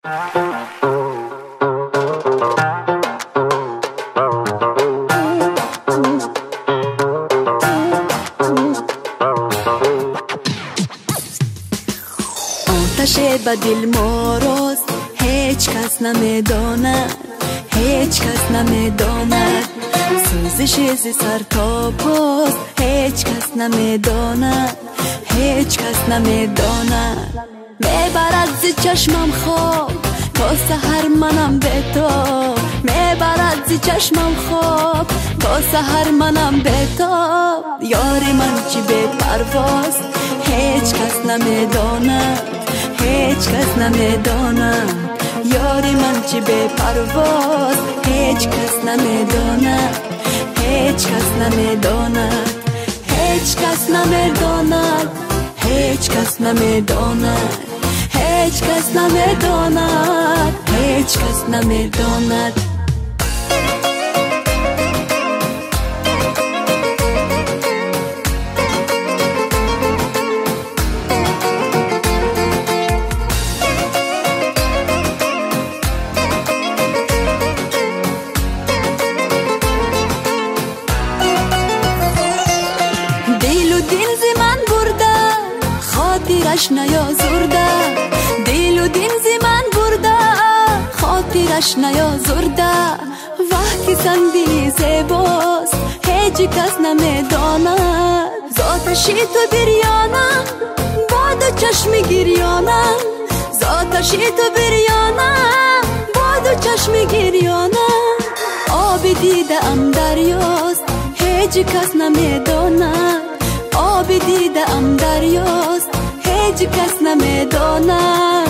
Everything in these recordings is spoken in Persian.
آتش به دل ماراست، هیچ کس نمیداند، هیچ کس نمیداند. سوزش ز سر تا پاست، هیچ کس نمیداند، هیچ کس نمیداند. میبرد ز چشمم خواب تا سحر منم بیتاب، میبرد ز چشمم خواب تا سحر منم بیتاب. یار من چی بی پرواز، هیچ کس نمیداند، هیچ کس نمیداند. یار من چی بی پرواز، هیچ کس نمیداند، هیچ کس نمیداند. هیچ کس نمیداند، هیچ کس نمیداند، هیچ کس نمیداند، هیچ کس نمیداند. خاطرش نیازرده، دل و دین ز من برده، خاطرش نیازرده. وقتی سندی زیباست، هیچ کس نمیداند. ذاتشی تو بریانم، باد چشم گریانم. ذاتشی تو بریانم، باد چشم گریانم. آب دیده ام دریاست، هیچ کس نمیداند. آب دیده ام دریاست، هیچ کس نمیداند.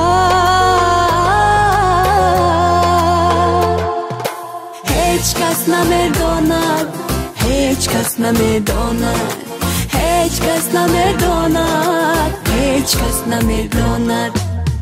هیچ کس نمیداند، هیچ کس نمیداند، هیچ کس نمیداند، هیچ کس نمیداند.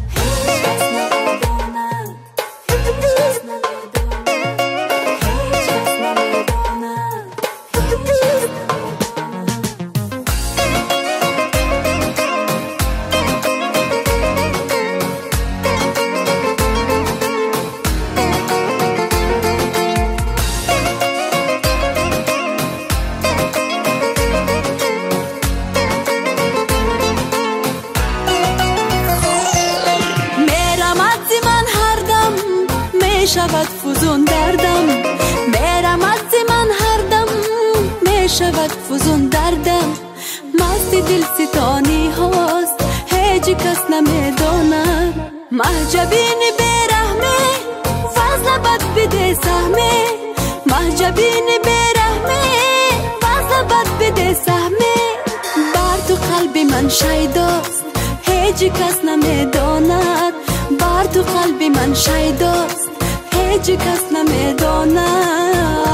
شود فزون دردم، میرم از من هر دم، می شود فزون دردم. مست دل ستانی هاست، هیچ کس نمیداند. محجبین بیرحمه، فضل بد بده سهمه. محجبین بیرحمه، فضل بد بده سهمه. بر تو قلب من شیداست، هیچ کس نمیداند. بر تو قلب من شیداست، هیچ کس نمیداند.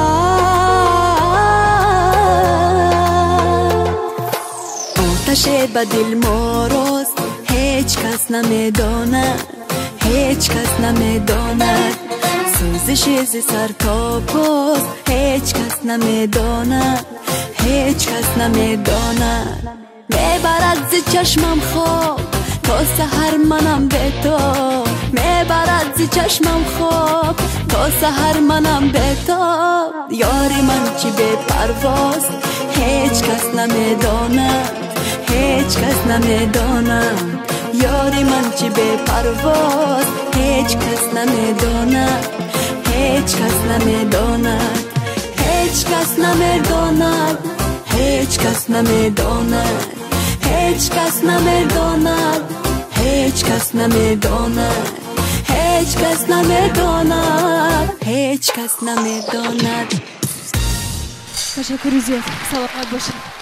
آتش به دل ماراست، هیچ کس نمیداند، هیچ کس نمیداند. سوزش ز سر تا پاست، هیچ کس نمیداند، هیچ کس نمیداند. میبرد ز چشمم خواب تا سحر منم بیتاب، میبرد ز چشمم خواب تا سحر منم بیتاب. یار من چی بی پرواز، هیچ کس نمیداند، هیچ کس نمیداند. یار من چی بی پرواز، هیچ کس نمیداند، هیچ کس نمیداند. هیچ کس نمیداند، هیچ کس نمیداند، هیچ کس نمیداند، هیچ کس نمیداند، هیچ کس نمیداند، هیچ کس نمیداند. تشکر زیاد. سلامت باشید.